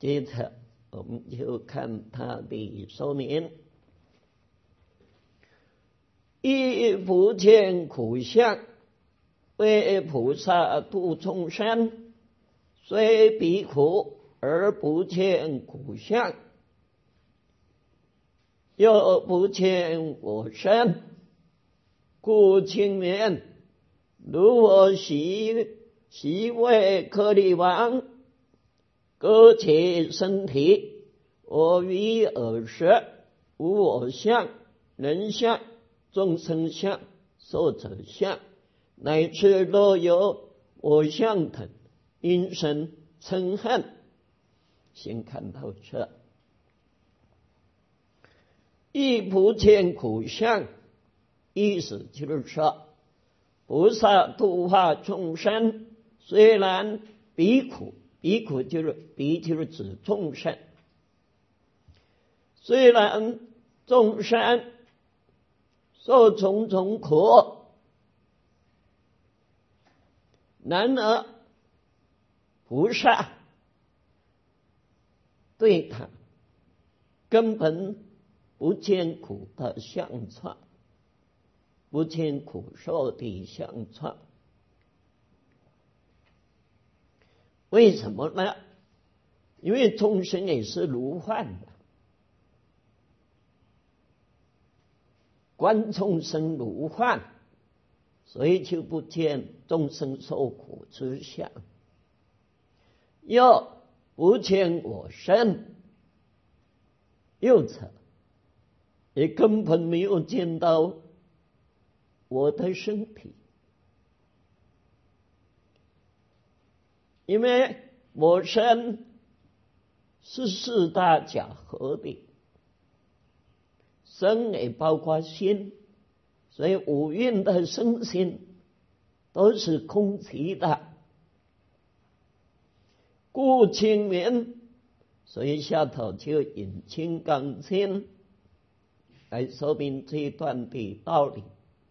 接着我们就看他的说明。一不见苦相，为菩萨度众生，虽彼苦而不见苦相，又不见我身，故清明。如我昔为颗粒王，割其身体，我于耳舌，无我相、人相、众生相、寿者相，乃至若有我相等，因生嗔恨。先看到这，亦不见苦相，意思就是说，菩萨度化众生，虽然彼苦，彼苦就是指众生，虽然众生受种种苦，然而菩萨对他根本不见苦的相状，不见苦受的相状。为什么呢？因为众生也是如幻的，观众生如幻，所以就不见众生受苦之相，又不见我身，又者也根本没有见到我的身体，因为我身是四大假合的，身也包括心，所以五蕴的身心都是空寂的，故清明。所以下头就引《金刚经》来说明这一段的道理。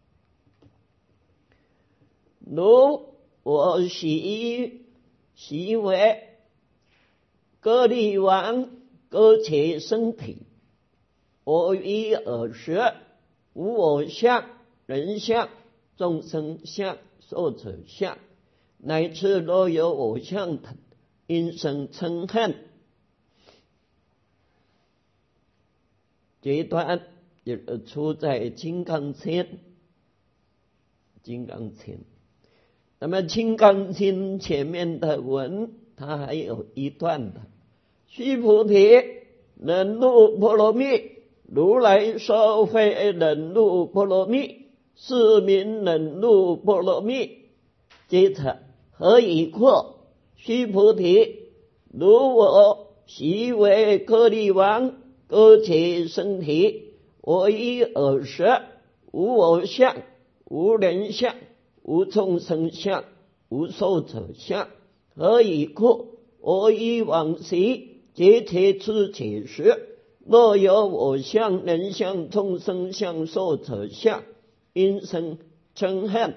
如我昔为颗粒王，割其身体，我于耳舌，无我相、人相、众生相、寿者相，乃至若有我相等，因生嗔恨。这一段也出在《金刚经》。那么《金刚经》前面的文，它还有一段的：须菩提，忍辱波罗蜜，如来说非忍辱波罗蜜，是名忍辱波罗蜜。接着何以故？须菩提，如我昔为颗粒王，割其身体，我于耳舌，无我相、无人相、无众生相、无寿者相。何以故？我于往昔皆切知解时，若有我相、人相、众生相、寿者相，因生嗔恨。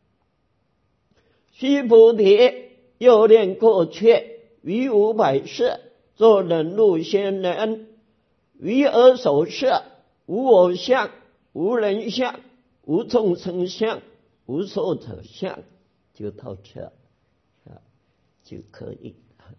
须菩提，又念过去于500世作忍辱仙人，于尔所摄，无我相、无人相、无众生相、无寿者相，就到这就可以。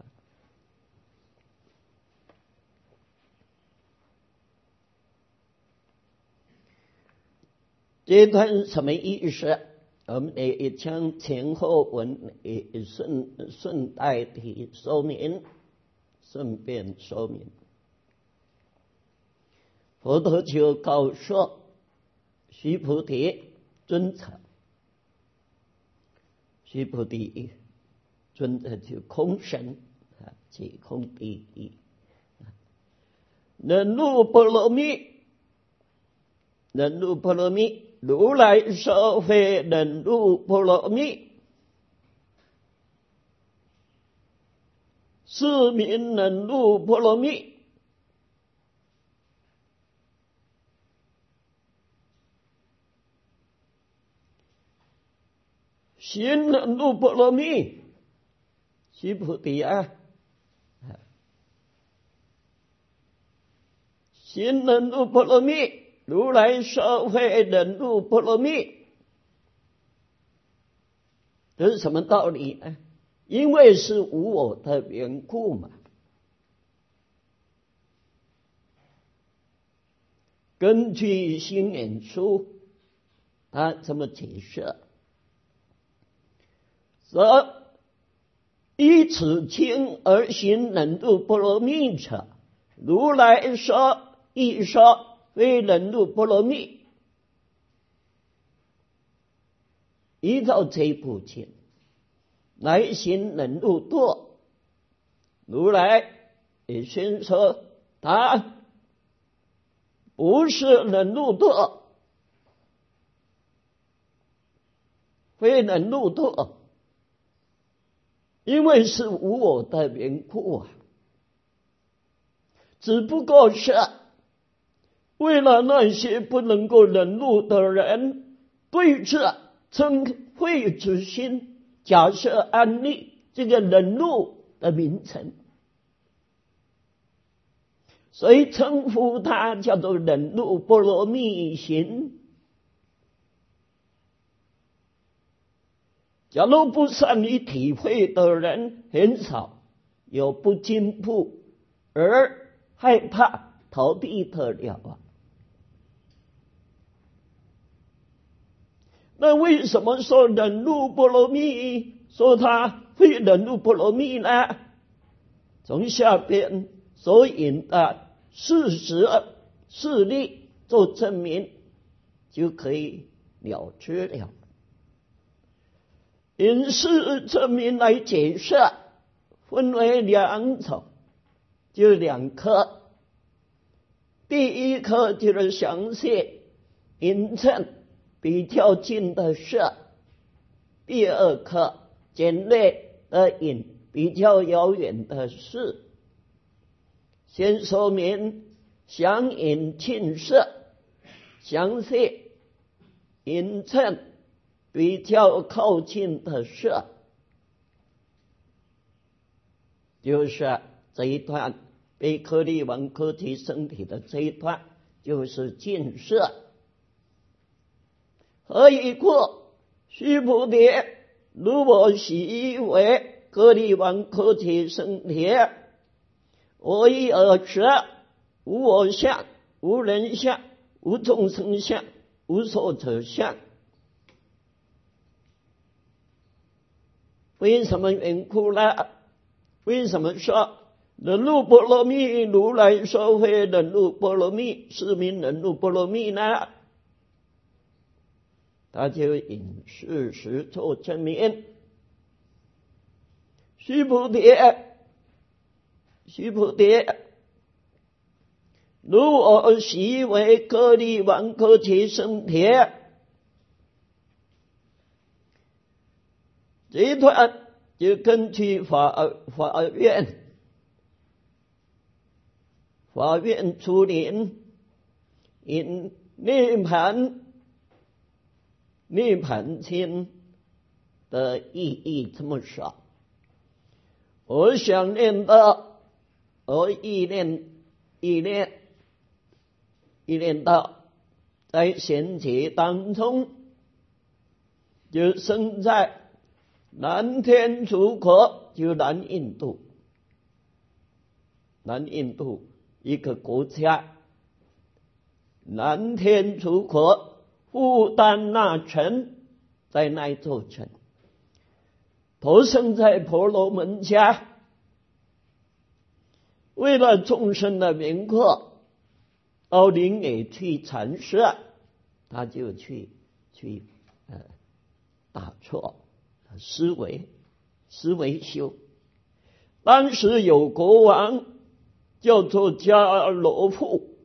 这段什么意思？我们也将前后文也顺带的说明，顺便说明。佛陀就告诉须菩提尊者，须菩提尊者就空神即空第一，忍辱波罗蜜，忍辱波罗蜜，如来说非忍辱波罗蜜，是名忍辱波罗蜜。行忍辱波罗蜜，须菩提啊， 行忍辱波罗蜜，如来说会忍辱波罗蜜。这是什么道理呢？因为是无我的缘故嘛。根据心眼书，他这么解释：说依此经而行忍辱波罗蜜者，如来说亦说非忍辱波罗蜜。依照这部经来行忍辱度，如来也宣说他不是忍辱度，非忍辱度，因为是无我的缘故啊，只不过是为了那些不能够忍辱的人，对这称慧之心假设安立这个忍辱的名称，所以称呼它叫做忍辱波罗蜜行。假如不善于体会的人很少，有不进步而害怕逃避得了啊。那为什么说忍辱波罗蜜，说它非忍辱波罗蜜呢？从下边所引的事实事例做证明，就可以了知了。引事证明来解释，分为两种，就两科。第一科就是详细引证比较近的事，第二科简略的引比较遥远的事。先说明详引近事，详细引证比较靠近的事，就是这一段被颗粒王颗体身体的这一段，就是近事。何以故？须菩提，如我习为颗粒王颗体身体，我以尔时，无我相，无人相，无众生相，无寿者相。为什么缘故呢？为什么说忍辱波罗蜜如来说非忍辱波罗蜜，是名忍辱波罗蜜呢？他就引事实做证明。须菩提，须菩提，如我习为颗粒王颗体身体，这一段就根据法院出林引涅盘经的意义这么说。我想念到，我意念到，在贤劫当中，就生在南天竺国，就南印度一个国家，南天竺国富丹那城，在那一座城，投生在婆罗门家，为了众生的缘故，到林野去禅师，他就去打坐思维修。当时有国王叫做迦罗富，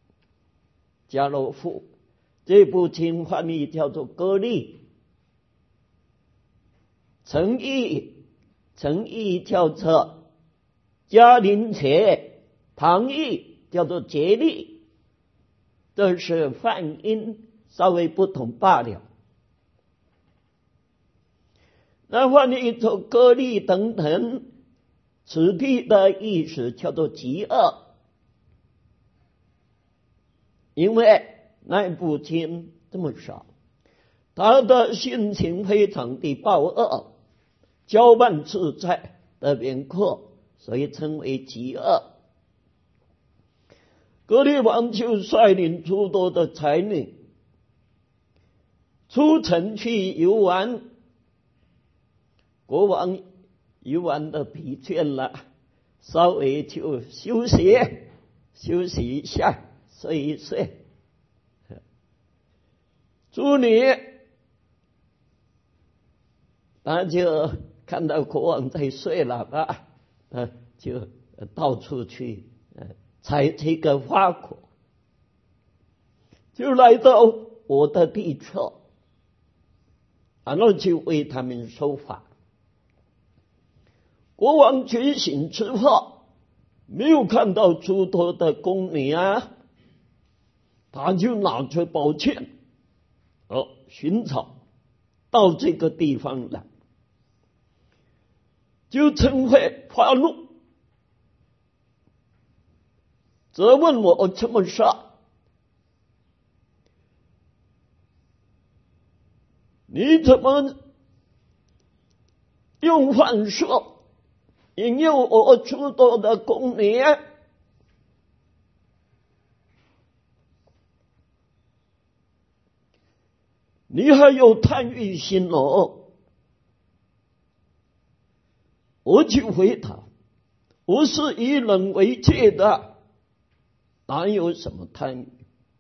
这部经翻译叫做歌利，成译叫做迦林且，唐译叫做竭力，这是梵音稍微不同罢了。那翻译作歌利等等，此地的意思叫做极恶。 因为那父亲这么少，他的性情非常的暴恶，骄慢自在的缘故，所以称为极恶。歌利王就率领诸多的才女出城去游玩。国王游玩的疲倦了，稍微就休息一下，睡一睡。诸女他就看到国王在睡了就到处去采这个花果，就来到我的地侧，然后就为他们收法。国王觉醒之后，没有看到诸多的宫女他就拿着宝剑寻找到这个地方来，就嗔恚发怒，责问我这么杀，你怎么用幻术引诱我诸多的宫女你还有贪欲心我就回答，我是以人为戒的，哪有什么贪欲？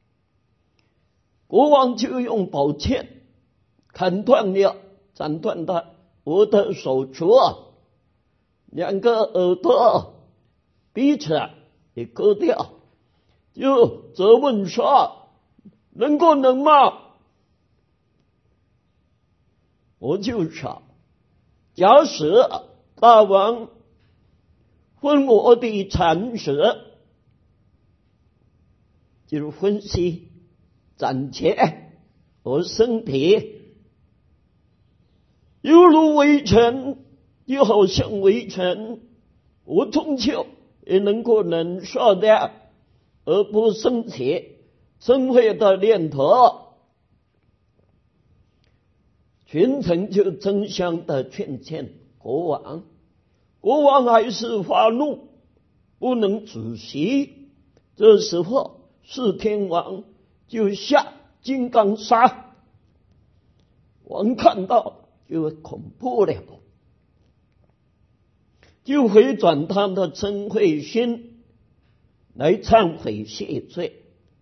国王就用宝剑斩断我的手足两个耳朵彼此也割掉，就责问说，能吗？我就说，假使大王分我的残食，就是分析暂且我身体犹如微尘，又好像微尘，我终究也能够忍受的，而不生起嗔恚的念头。群臣就争相的劝国王，国王还是发怒，不能止息。这时候四天王就下金刚砂，王看到就恐怖了，就回转他的嗔恚心来忏悔谢罪。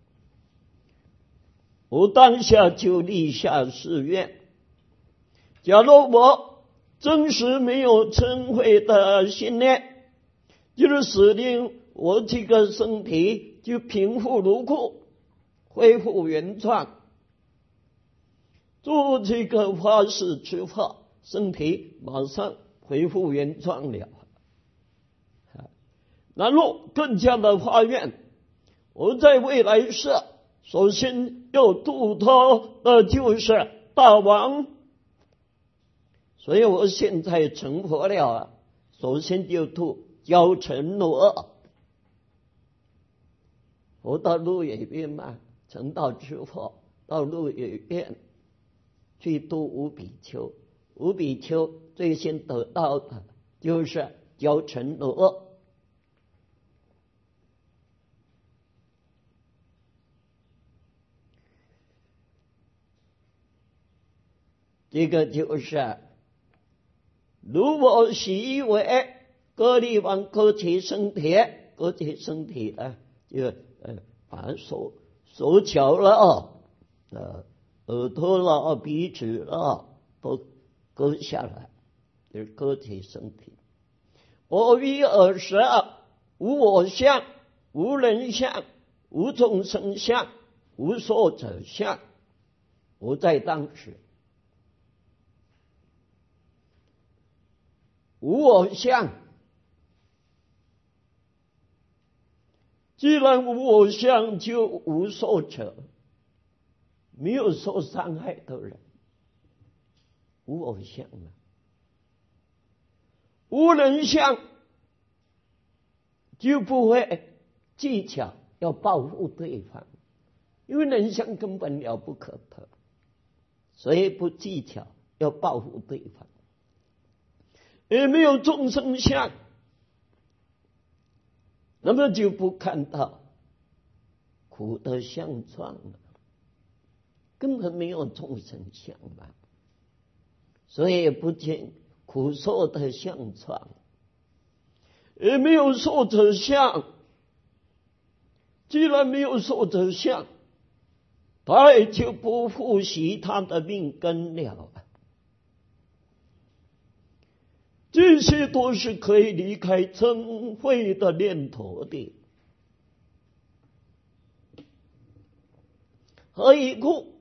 我当下就立下誓愿，假如我真实没有嗔恚的信念，就是使令我这个身体就平复如故，恢复原状。做这个发誓之后，身体马上恢复原状了。然后更加的发愿，我在未来世首先要度脱的就是大王，所以我现在成佛了首先就度焦成罗。我到鹿野苑成道之后，到鹿野苑去度五比丘，五比丘最先得到的就是焦成罗。这个就是如我习为歌利王割其身体就把手脚了耳朵了鼻子了都割下来，就是割其身体。我于尔时无我相，无人相，无众生相，无所者相。我在当时无我相，既然无我相，就无受者，没有受伤害的人，无我相无人相，就不会技巧要报复对方， 因为人相根本了不可得，所以不计较要报复对方，也没有众生相，那么就不看到苦的相状了，根本没有众生相嘛，所以也不见苦受的相状，也没有受者相。既然没有受者相，他也就不复习他的命根了。这些都是可以离开嗔恚的念头的。何以故？